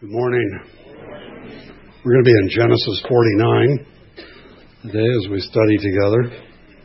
Good morning. We're going to be in Genesis 49 today as we study together.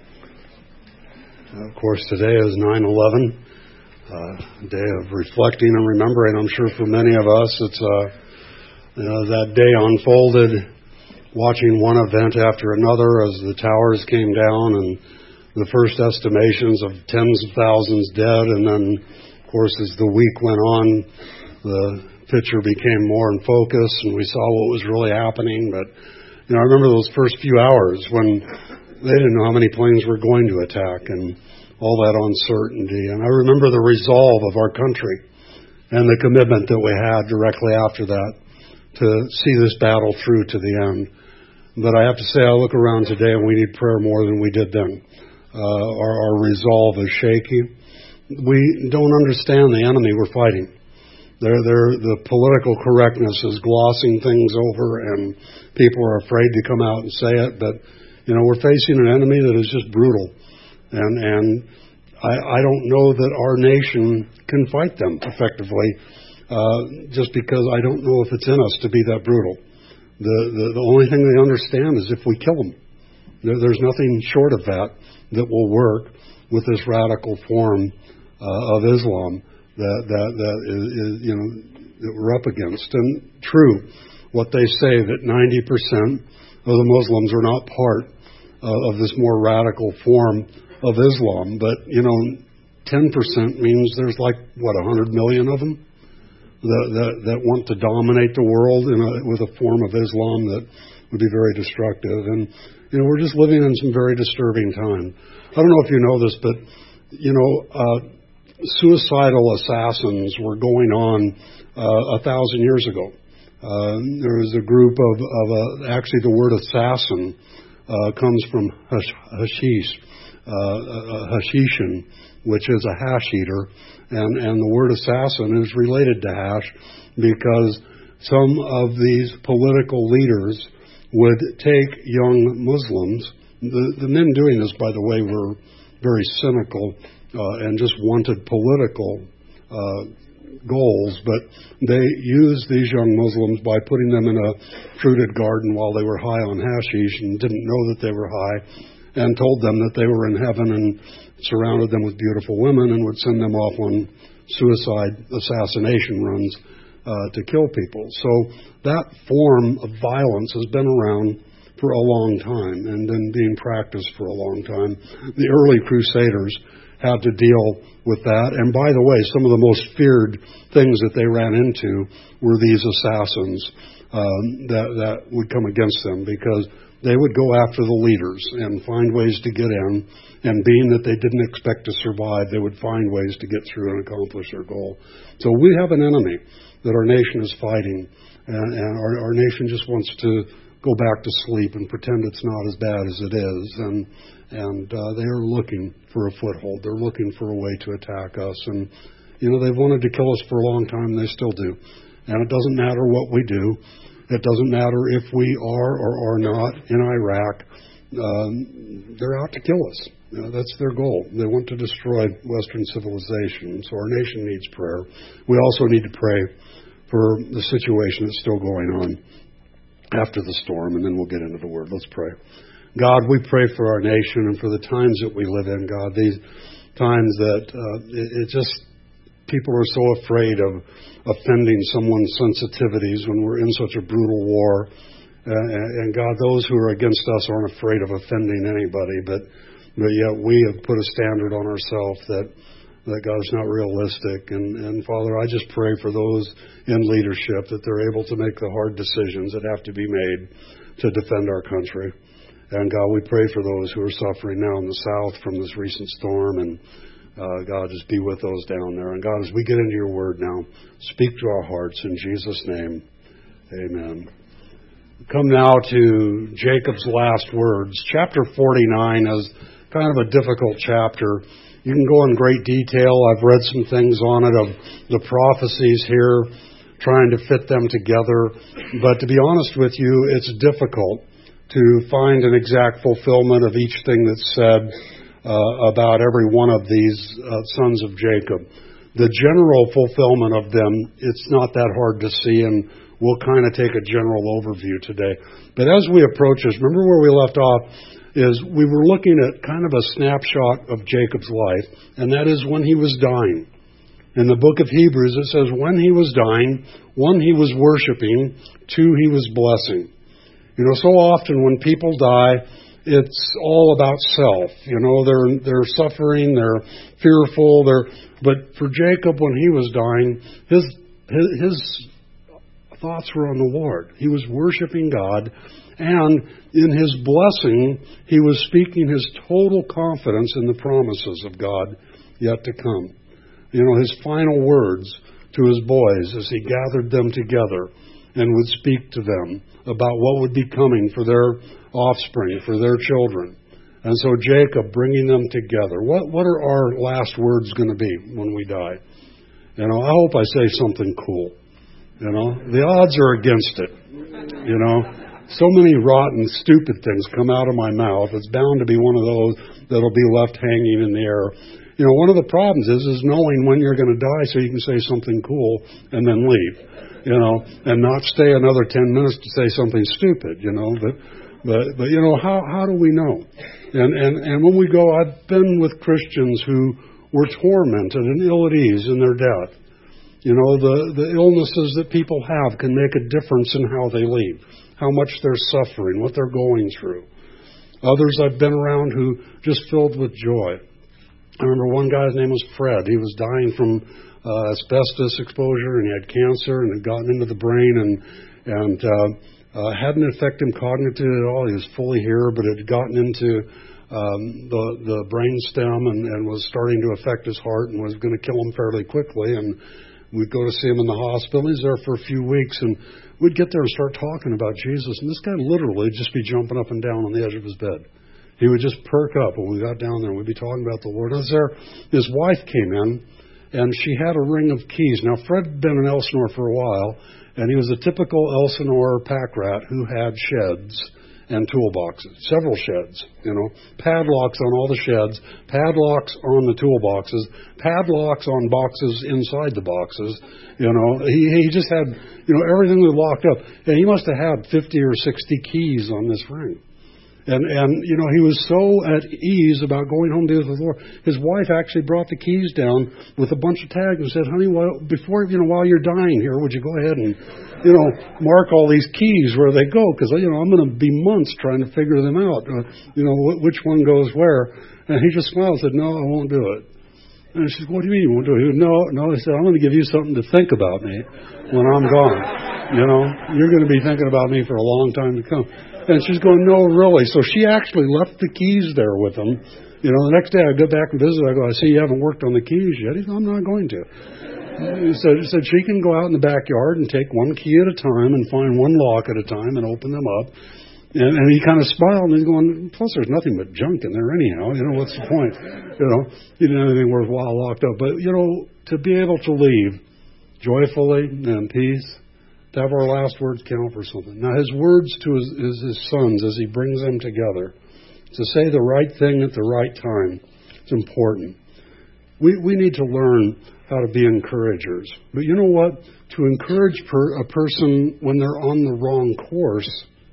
Of course, today is 9/11, a day of reflecting and remembering. I'm sure for many of us, it's that day unfolded, watching one event after another as the towers came down and the first estimations of tens of thousands dead, and then, of course, as the week went on, the picture became more in focus, and we saw what was really happening. But, I remember those first few hours when they didn't know how many planes were going to attack and all that uncertainty. And I remember the resolve of our country and the commitment that we had directly after that to see this battle through to the end. But I have to say, I look around today and we need prayer more than we did then. Our resolve is shaky. We don't understand the enemy we're fighting. The political correctness is glossing things over, and people are afraid to come out and say it. But we're facing an enemy that is just brutal, and I don't know that our nation can fight them effectively, just because I don't know if it's in us to be that brutal. The only thing they understand is if we kill them. There's nothing short of that will work with this radical form of Islam that is that we're up against. And true, what they say that 90% of the Muslims are not part of this more radical form of Islam, but 10% means there's 100 million of them that want to dominate the world with a form of Islam that would be very destructive. And we're just living in some very disturbing time. I don't know if you know this, but suicidal assassins were going on 1,000 years ago. There was a group of actually the word assassin comes from hashishin, which is a hash eater, and the word assassin is related to hash because some of these political leaders would take young Muslims. The men doing this, by the way, were very cynical and just wanted political goals, but they used these young Muslims by putting them in a fruited garden while they were high on hashish and didn't know that they were high, and told them that they were in heaven and surrounded them with beautiful women and would send them off on suicide assassination runs to kill people. So that form of violence has been around for a long time and been being practiced for a long time. The early Crusaders had to deal with that. And by the way, some of the most feared things that they ran into were these assassins that would come against them, because they would go after the leaders and find ways to get in. And being that they didn't expect to survive, they would find ways to get through and accomplish their goal. So we have an enemy that our nation is fighting. And our nation just wants to go back to sleep and pretend it's not as bad as it is. And they are looking for a foothold. They're looking for a way to attack us. And, they've wanted to kill us for a long time, and they still do. And it doesn't matter what we do. It doesn't matter if we are or are not in Iraq. They're out to kill us. That's their goal. They want to destroy Western civilization. So our nation needs prayer. We also need to pray for the situation that's still going on after the storm, and then we'll get into the Word. Let's pray. God, we pray for our nation and for the times that we live in, God. These times that people are so afraid of offending someone's sensitivities when we're in such a brutal war. And God, those who are against us aren't afraid of offending anybody, but yet we have put a standard on ourselves that God is not realistic. And Father, I just pray for those in leadership that they're able to make the hard decisions that have to be made to defend our country. And God, we pray for those who are suffering now in the South from this recent storm. And God, just be with those down there. And God, as we get into your word now, speak to our hearts in Jesus' name. Amen. We come now to Jacob's last words. Chapter 49 is kind of a difficult chapter. You can go in great detail. I've read some things on it of the prophecies here, trying to fit them together. But to be honest with you, it's difficult to find an exact fulfillment of each thing that's said about every one of these sons of Jacob. The general fulfillment of them, it's not that hard to see, and we'll kind of take a general overview today. But as we approach this, remember where we left off is we were looking at kind of a snapshot of Jacob's life, and that is when he was dying. In the book of Hebrews, it says when he was dying, 1, he was worshiping, 2, he was blessing. You know, so often when people die, it's all about self. You know, they're suffering, they're fearful, but for Jacob, when he was dying, his thoughts were on the Lord. He was worshiping God, and in his blessing, he was speaking his total confidence in the promises of God yet to come. You know, his final words to his boys as he gathered them together and would speak to them about what would be coming for their offspring, for their children. And so Jacob bringing them together. What are our last words going to be when we die? You know, I hope I say something cool. You know, the odds are against it. You know, so many rotten, stupid things come out of my mouth. It's bound to be one of those that'll be left hanging in the air. You know, one of the problems is knowing when you're going to die so you can say something cool and then leave, you know, and not stay another 10 minutes to say something stupid, you know. But you know, how do we know? And when we go, I've been with Christians who were tormented and ill at ease in their death. You know, the illnesses that people have can make a difference in how they leave, how much they're suffering, what they're going through. Others I've been around who just filled with joy. I remember one guy's name was Fred. He was dying from asbestos exposure, and he had cancer, and had gotten into the brain, and hadn't affected him cognitively at all. He was fully here, but it had gotten into the brain stem and was starting to affect his heart and was going to kill him fairly quickly. And we'd go to see him in the hospital. He's there for a few weeks, and we'd get there and start talking about Jesus, and this guy literally would just be jumping up and down on the edge of his bed. He would just perk up when we got down there. We'd be talking about the Lord. I was there. His wife came in, and she had a ring of keys. Now, Fred had been in Elsinore for a while, and he was a typical Elsinore pack rat who had sheds and toolboxes, several sheds, you know, padlocks on all the sheds, padlocks on the toolboxes, padlocks on boxes inside the boxes. You know, he just had, you know, everything was locked up. And he must have had 50 or 60 keys on this ring. And you know, he was so at ease about going home to be with the Lord. His wife actually brought the keys down with a bunch of tags and said, "Honey, while you're dying here, would you go ahead and, you know, mark all these keys where they go? Because, you know, I'm going to be months trying to figure them out. You know, which one goes where." And he just smiled and said, "No, I won't do it." And she said, "What do you mean you won't do it?" He said, No. He said, "I'm going to give you something to think about me when I'm gone. You know, you're going to be thinking about me for a long time to come." And she's going, "No, really." So she actually left the keys there with him. You know, the next day I go back and visit. I go, "I see you haven't worked on the keys yet." He said, "I'm not going to." He said she can go out in the backyard and take one key at a time and find one lock at a time and open them up. And he kind of smiled and he's going, "Plus there's nothing but junk in there anyhow. You know, what's the point?" You know, he didn't have anything worthwhile locked up. But, you know, to be able to leave joyfully and in peace, to have our last words count for something. Now, his words to his sons as he brings them together, to say the right thing at the right time, it's important. We need to learn how to be encouragers. But you know what? To encourage a person when they're on the wrong course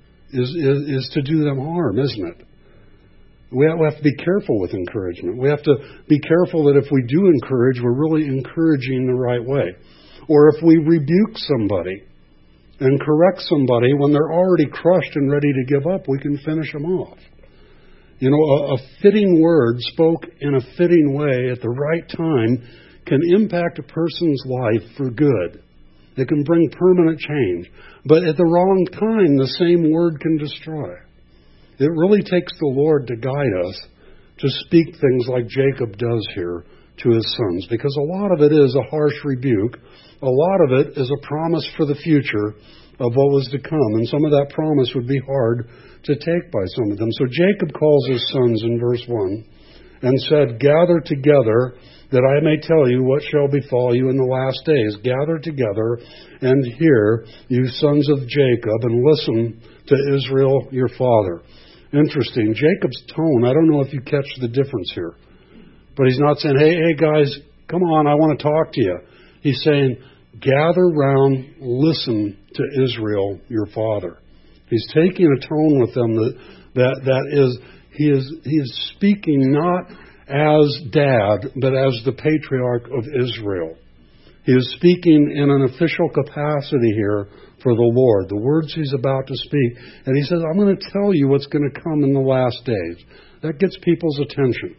is to do them harm, isn't it? We have to be careful with encouragement. We have to be careful that if we do encourage, we're really encouraging the right way. Or if we rebuke somebody and correct somebody when they're already crushed and ready to give up, we can finish them off. You know, a fitting word spoke in a fitting way at the right time can impact a person's life for good. It can bring permanent change. But at the wrong time, the same word can destroy. It really takes the Lord to guide us to speak things like Jacob does here to his sons, because a lot of it is a harsh rebuke. A lot of it is a promise for the future of what was to come. And some of that promise would be hard to take by some of them. So Jacob calls his sons in verse 1 and said, "Gather together that I may tell you what shall befall you in the last days. Gather together and hear, you sons of Jacob, and listen to Israel your father." Interesting. Jacob's tone, I don't know if you catch the difference here. But he's not saying, hey guys, Come on, I want to talk to you. He's saying, gather round, listen to Israel, your father. He's taking a tone with them that is, he is speaking not as dad, but as the patriarch of Israel. He is speaking in an official capacity here for the Lord, the words he's about to speak. And he says, I'm going to tell you what's going to come in the last days. That gets people's attention.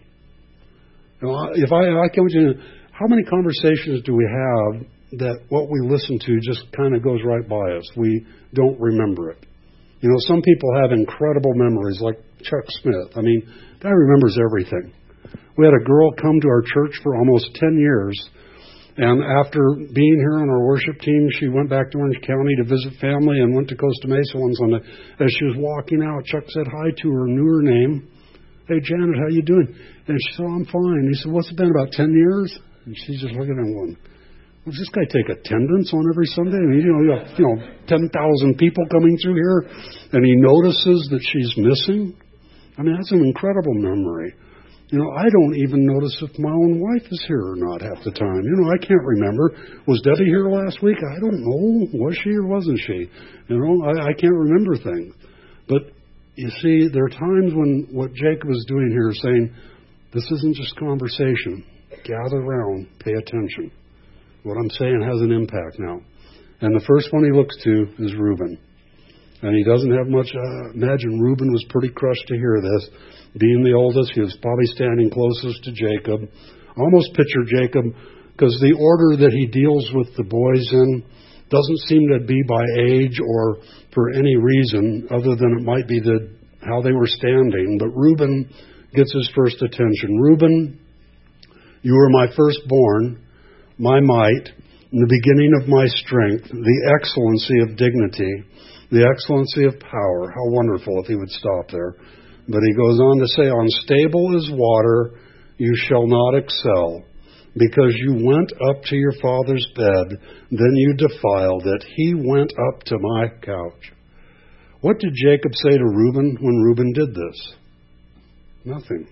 If I come to you, how many conversations do we have that what we listen to just kind of goes right by us? We don't remember it. Some people have incredible memories, like Chuck Smith. I mean, guy remembers everything. We had a girl come to our church for almost 10 years, and after being here on our worship team, she went back to Orange County to visit family and went to Costa Mesa one Sunday. As she was walking out, Chuck said hi to her, knew her name. Hey, Janet, how you doing? And she said, I'm fine. He said, what's it been, about 10 years? And she's just looking at him going, does this guy take attendance on every Sunday? I mean, you got 10,000 people coming through here, and he notices that she's missing. I mean, that's an incredible memory. I don't even notice if my own wife is here or not half the time. I can't remember. Was Debbie here last week? I don't know. Was she or wasn't she? I can't remember things. But you see, there are times when what Jacob is doing here is saying, this isn't just conversation. Gather around, pay attention. What I'm saying has an impact now. And the first one he looks to is Reuben. And he doesn't have much. Imagine Reuben was pretty crushed to hear this. Being the oldest, he was probably standing closest to Jacob. I almost picture Jacob, because the order that he deals with the boys in doesn't seem to be by age or for any reason other than it might be how they were standing. But Reuben gets his first attention. Reuben, you were my firstborn, my might, the beginning of my strength, the excellency of dignity, the excellency of power. How wonderful if he would stop there. But he goes on to say, unstable as water, you shall not excel. Because you went up to your father's bed, then you defiled it. He went up to my couch. What did Jacob say to Reuben when Reuben did this? Nothing.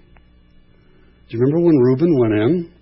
Do you remember when Reuben went in?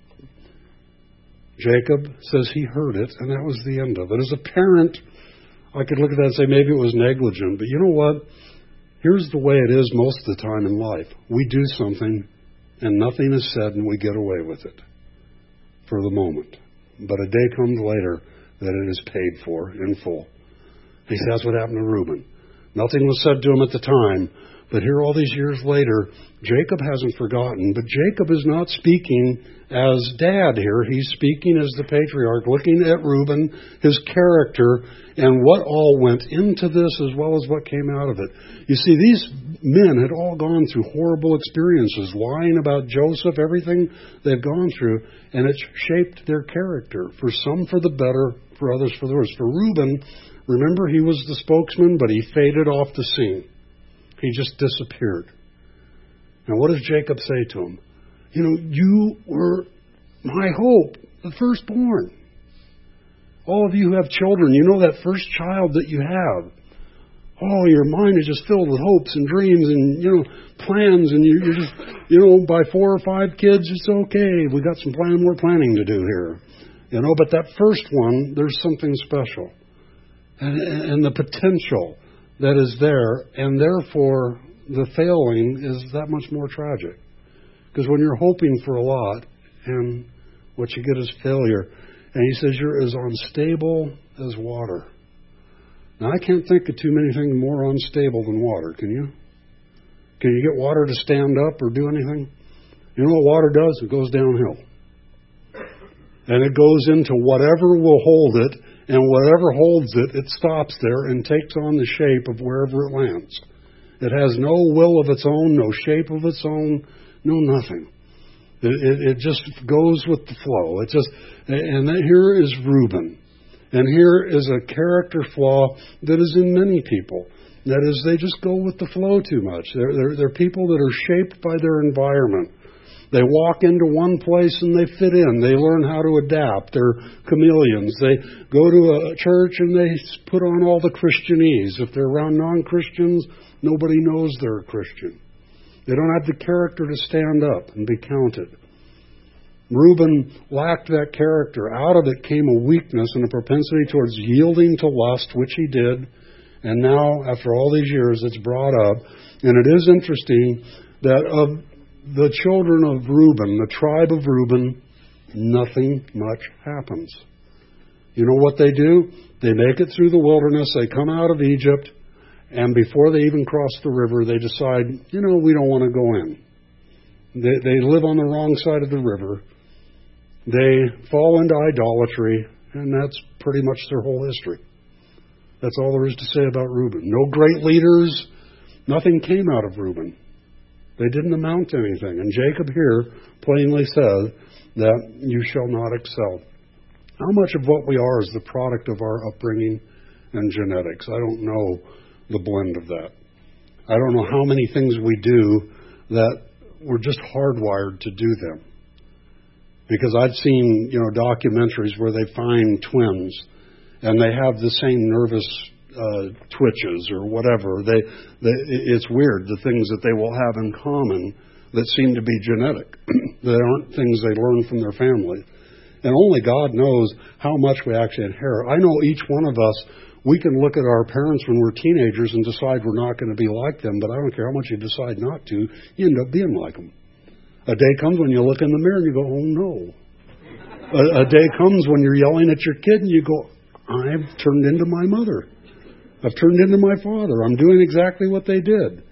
Jacob says he heard it, and that was the end of it. As a parent, I could look at that and say maybe it was negligent. But you know what? Here's the way it is most of the time in life. We do something, and nothing is said, and we get away with it for the moment. But a day comes later that it is paid for in full. He says that's what happened to Reuben. Nothing was said to him at the time, but here all these years later, Jacob hasn't forgotten. But Jacob is not speaking as dad here. He's speaking as the patriarch, looking at Reuben, his character, and what all went into this as well as what came out of it. You see, these men had all gone through horrible experiences, lying about Joseph, everything they've gone through, and it's shaped their character. For some for the better, for others for the worse. For Reuben, remember, he was the spokesman, but he faded off the scene. He just disappeared. Now, what does Jacob say to him? You were my hope, the firstborn. All of you who have children, you know that first child that you have. Oh, your mind is just filled with hopes and dreams and, plans. And you're just, by 4 or 5 kids, it's okay. We got some more planning to do here. But that first one, there's something special. And the potential that is there, and therefore the failing is that much more tragic. Because when you're hoping for a lot, and what you get is failure, and he says you're as unstable as water. Now, I can't think of too many things more unstable than water, can you? Can you get water to stand up or do anything? You know what water does? It goes downhill. And it goes into whatever will hold it, and whatever holds it, it stops there and takes on the shape of wherever it lands. It has no will of its own, no shape of its own, no nothing. It just goes with the flow. And here is Reuben. And here is a character flaw that is in many people. That is, they just go with the flow too much. They're people that are shaped by their environment. They walk into one place and they fit in. They learn how to adapt. They're chameleons. They go to a church and they put on all the Christianese. If they're around non-Christians, nobody knows they're a Christian. They don't have the character to stand up and be counted. Reuben lacked that character. Out of it came a weakness and a propensity towards yielding to lust, which he did. And now, after all these years, it's brought up. And it is interesting that of the children of Reuben, the tribe of Reuben, nothing much happens. You know what they do? They make it through the wilderness. They come out of Egypt. And before they even cross the river, they decide, we don't want to go in. They live on the wrong side of the river. They fall into idolatry. And that's pretty much their whole history. That's all there is to say about Reuben. No great leaders. Nothing came out of Reuben. They didn't amount to anything. And Jacob here plainly says that you shall not excel. How much of what we are is the product of our upbringing and genetics? I don't know the blend of that. I don't know how many things we do that we're just hardwired to do them. Because I've seen, documentaries where they find twins and they have the same nervous twitches or whatever. It's weird, the things that they will have in common that seem to be genetic, that aren't things they learn from their family. And only God knows how much we actually inherit. I know each one of us, we can look at our parents when we're teenagers and decide we're not going to be like them, but I don't care how much you decide not to, you end up being like them. A day comes when you look in the mirror and you go, oh no. A day comes when you're yelling at your kid and you go, I've turned into my mother. I've turned into my father. I'm doing exactly what they did.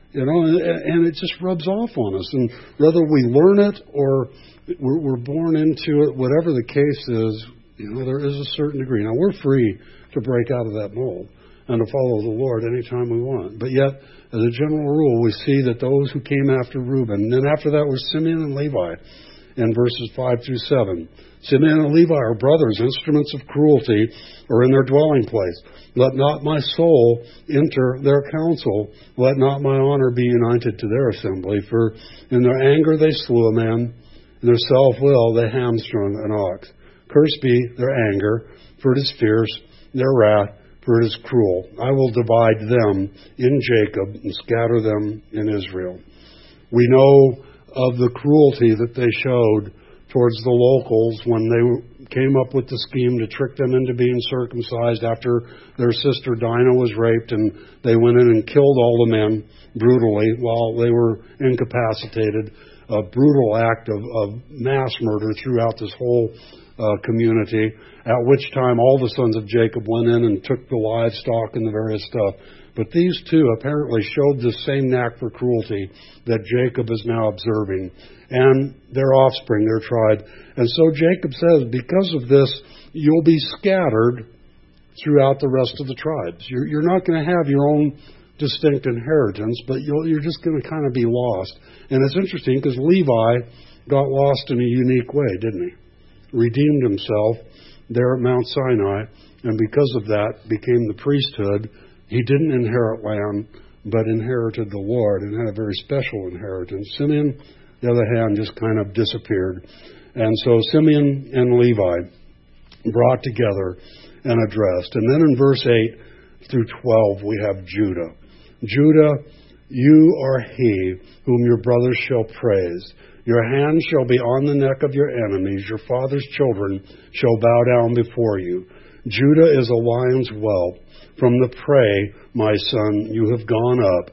And it just rubs off on us. And whether we learn it or we're born into it, whatever the case is, there is a certain degree. Now, we're free to break out of that mold and to follow the Lord anytime we want. But yet, as a general rule, we see that those who came after Reuben, and then after that was Simeon and Levi in verses 5 through 7. Simeon and Levi are brothers, instruments of cruelty, are in their dwelling place. Let not my soul enter their council. Let not my honor be united to their assembly. For in their anger they slew a man. In their self-will they hamstrung an ox. Cursed be their anger, for it is fierce, their wrath, for it is cruel. I will divide them in Jacob and scatter them in Israel. We know of the cruelty that they showed towards the locals when they came up with the scheme to trick them into being circumcised after their sister Dinah was raped, and they went in and killed all the men brutally while they were incapacitated. A brutal act of mass murder throughout this whole community, at which time all the sons of Jacob went in and took the livestock and the various stuff. But these two apparently showed the same knack for cruelty that Jacob is now observing, and their offspring, their tribe. And so Jacob says, because of this, you'll be scattered throughout the rest of the tribes. You're not going to have your own distinct inheritance, but you're just going to kind of be lost. And it's interesting because Levi got lost in a unique way, didn't he? Redeemed himself there at Mount Sinai, and because of that became the priesthood. He didn't inherit land, but inherited the Lord and had a very special inheritance. Simeon, on the other hand, just kind of disappeared. And so Simeon and Levi brought together and addressed. And then in verse 8 through 12, we have Judah. Judah, you are he whom your brothers shall praise. Your hand shall be on the neck of your enemies. Your father's children shall bow down before you. Judah is a lion's whelp. From the prey, my son, you have gone up.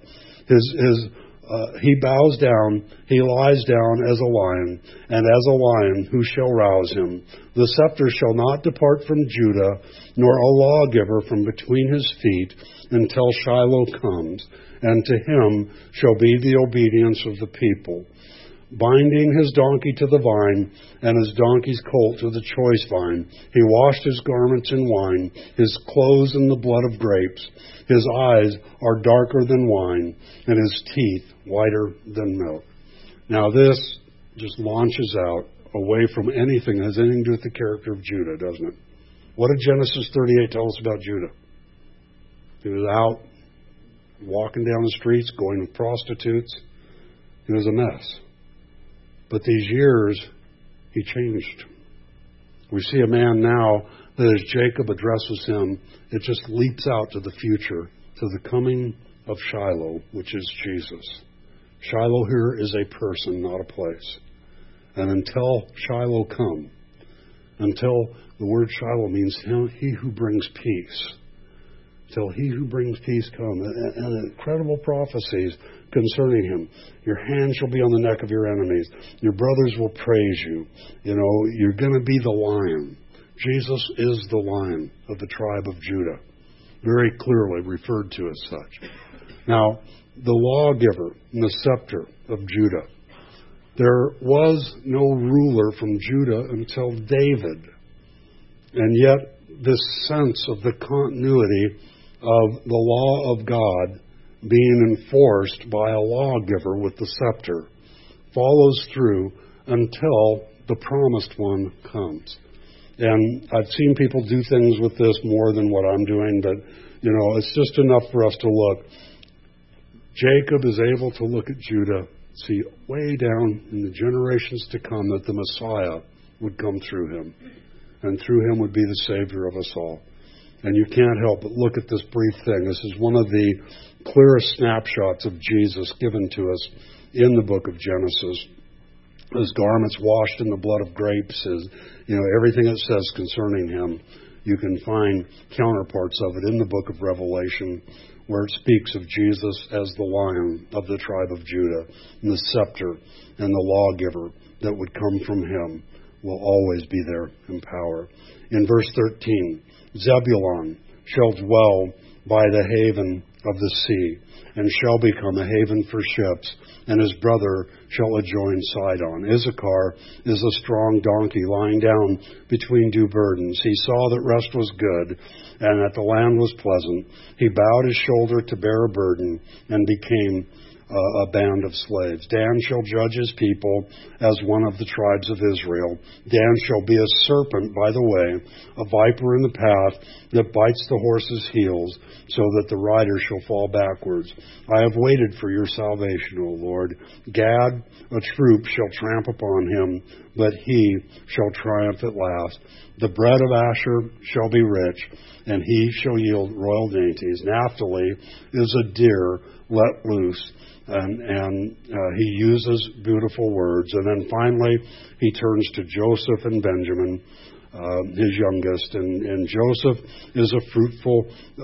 He bows down, he lies down as a lion, and as a lion, who shall rouse him? The scepter shall not depart from Judah, nor a lawgiver from between his feet, until Shiloh comes, and to him shall be the obedience of the people. Binding his donkey to the vine, and his donkey's colt to the choice vine. He washed his garments in wine, his clothes in the blood of grapes. His eyes are darker than wine, and his teeth whiter than milk. Now this just launches out away from anything that has anything to do with the character of Judah, doesn't it? What did Genesis 38 tell us about Judah? He was out walking down the streets, going with prostitutes. He was a mess. But these years, he changed. We see a man now that as Jacob addresses him, it just leaps out to the future, to the coming of Shiloh, which is Jesus. Shiloh here is a person, not a place. And until Shiloh come, until the word Shiloh means he who brings peace, till he who brings peace come, and incredible prophecies concerning him. Your hand shall be on the neck of your enemies. Your brothers will praise you. You're going to be the lion. Jesus is the lion of the tribe of Judah, very clearly referred to as such. Now, the lawgiver and the scepter of Judah. There was no ruler from Judah until David. And yet, this sense of the continuity of the law of God being enforced by a lawgiver with the scepter follows through until the promised one comes. And I've seen people do things with this more than what I'm doing, but, it's just enough for us to look. Jacob is able to look at Judah, see way down in the generations to come that the Messiah would come through him, and through him would be the Savior of us all. And you can't help but look at this brief thing. This is one of the clearest snapshots of Jesus given to us in the book of Genesis. His garments washed in the blood of grapes, everything it says concerning him. You can find counterparts of it in the book of Revelation, where it speaks of Jesus as the lion of the tribe of Judah, and the scepter and the lawgiver that would come from him will always be there in power. In verse 13, Zebulun shall dwell by the haven of the sea, and shall become a haven for ships, and his brother shall adjoin Sidon. Issachar is a strong donkey lying down between two burdens. He saw that rest was good, and that the land was pleasant. He bowed his shoulder to bear a burden, and became a band of slaves. Dan shall judge his people as one of the tribes of Israel. Dan shall be a serpent by the way, a viper in the path that bites the horse's heels, so that the rider shall fall backwards. I have waited for your salvation, O Lord. Gad, a troop, shall tramp upon him, but he shall triumph at last. The bread of Asher shall be rich, and he shall yield royal dainties. Naphtali is a deer let loose. And he uses beautiful words. And then finally, he turns to Joseph and Benjamin, his youngest. And Joseph is a fruitful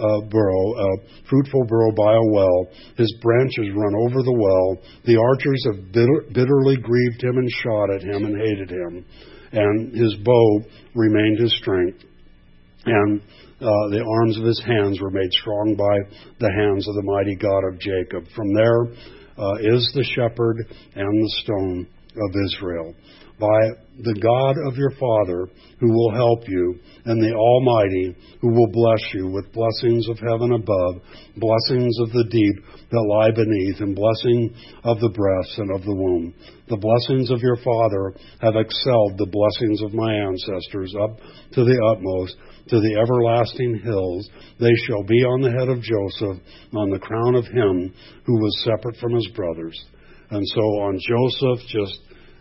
burrow by a well. His branches run over the well. The archers have bitterly grieved him and shot at him and hated him. And his bow remained his strength. And the arms of his hands were made strong by the hands of the mighty God of Jacob. From there is the shepherd and the stone of Israel. By the God of your father, who will help you, and the Almighty, who will bless you with blessings of heaven above, blessings of the deep that lie beneath, and blessing of the breasts and of the womb. The blessings of your father have excelled the blessings of my ancestors up to the utmost, to the everlasting hills. They shall be on the head of Joseph, on the crown of him who was separate from his brothers. And so on Joseph, just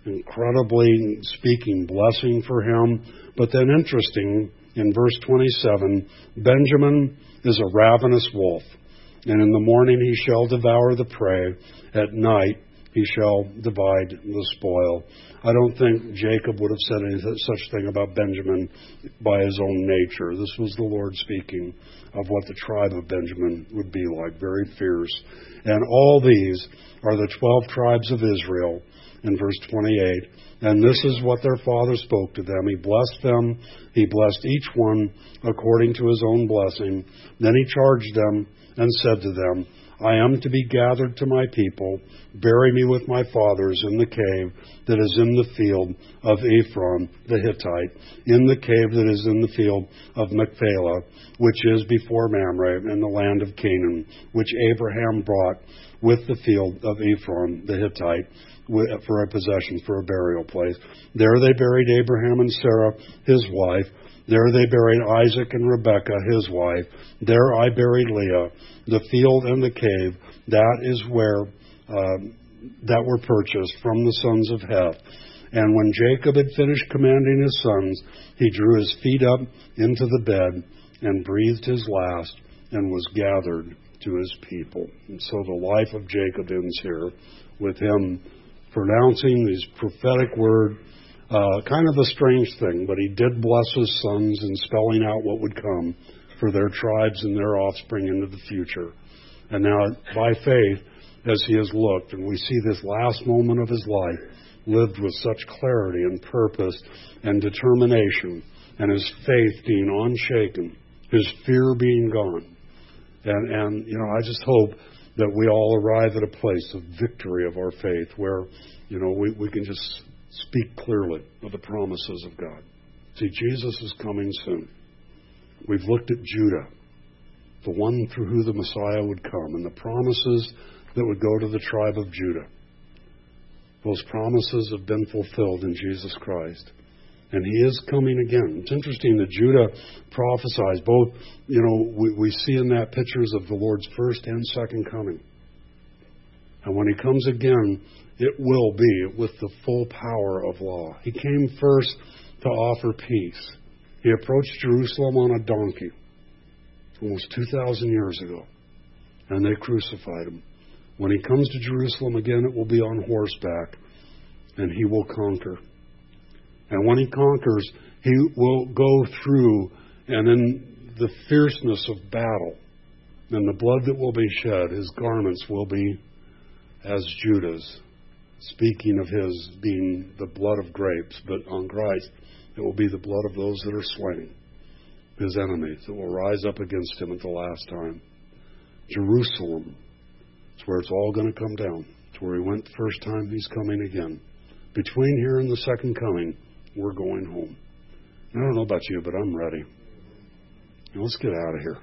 incredibly speaking blessing for him. But then interesting, in verse 27, Benjamin is a ravenous wolf, and in the morning he shall devour the prey. At night he shall divide the spoil. I don't think Jacob would have said any such thing about Benjamin by his own nature. This was the Lord speaking of what the tribe of Benjamin would be like, very fierce. And all these are the 12 tribes of Israel in verse 28. And this is what their father spoke to them. He blessed them. He blessed each one according to his own blessing. Then he charged them and said to them, I am to be gathered to my people. Bury me with my fathers in the cave that is in the field of Ephron the Hittite, in the cave that is in the field of Machpelah, which is before Mamre in the land of Canaan, which Abraham brought with the field of Ephron the Hittite for a possession, for a burial place. There they buried Abraham and Sarah, his wife. There they buried Isaac and Rebekah, his wife. There I buried Leah. The field and the cave, that is where that were purchased from the sons of Heth. And when Jacob had finished commanding his sons, he drew his feet up into the bed and breathed his last and was gathered to his people. And so the life of Jacob ends here with him pronouncing these prophetic word, kind of a strange thing, but he did bless his sons in spelling out what would come for their tribes and their offspring into the future. And now, by faith, as he has looked, and we see this last moment of his life lived with such clarity and purpose and determination, and his faith being unshaken, his fear being gone. And I just hope that we all arrive at a place of victory of our faith where, we can just speak clearly of the promises of God. See, Jesus is coming soon. We've looked at Judah, the one through who the Messiah would come, and the promises that would go to the tribe of Judah. Those promises have been fulfilled in Jesus Christ. And he is coming again. It's interesting that Judah prophesies both, we see in that pictures of the Lord's first and second coming. And when he comes again, it will be with the full power of law. He came first to offer peace. He approached Jerusalem on a donkey almost 2,000 years ago, and they crucified him. When he comes to Jerusalem again, it will be on horseback, and he will conquer. And when he conquers, he will go through, and in the fierceness of battle and the blood that will be shed, his garments will be as Judah's. Speaking of his being the blood of grapes, but on Christ, it will be the blood of those that are slain, his enemies, that will rise up against him at the last time. Jerusalem, it's where it's all going to come down. It's where he went the first time, he's coming again. Between here and the second coming, we're going home. And I don't know about you, but I'm ready. Let's get out of here.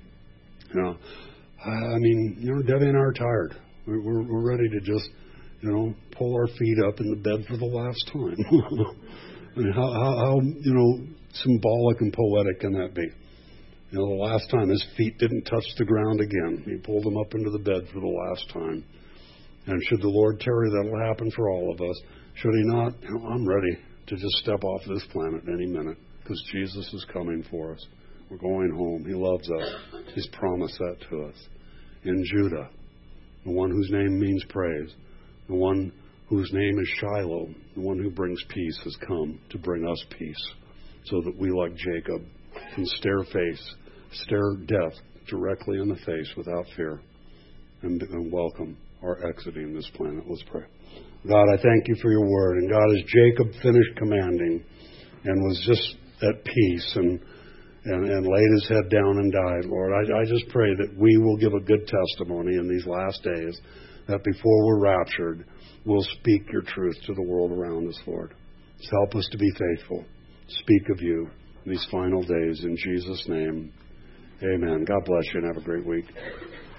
Debbie and I are tired. We're ready to just, pull our feet up in the bed for the last time. I mean, how symbolic and poetic can that be? The last time his feet didn't touch the ground again. He pulled them up into the bed for the last time. And should the Lord tarry, that'll happen for all of us. Should he not, I'm ready to just step off this planet any minute, because Jesus is coming for us. We're going home. He loves us. He's promised that to us. In Judah, the one whose name means praise, the one whose name is Shiloh, the one who brings peace, has come to bring us peace, so that we, like Jacob, can stare death directly in the face without fear, and welcome our exiting this planet. Let's pray. God, I thank you for your word. And God, as Jacob finished commanding and was just at peace and laid his head down and died, Lord, I just pray that we will give a good testimony in these last days, that before we're raptured, we'll speak your truth to the world around us, Lord. Just help us to be faithful. Speak of you in these final days. In Jesus' name, amen. God bless you and have a great week.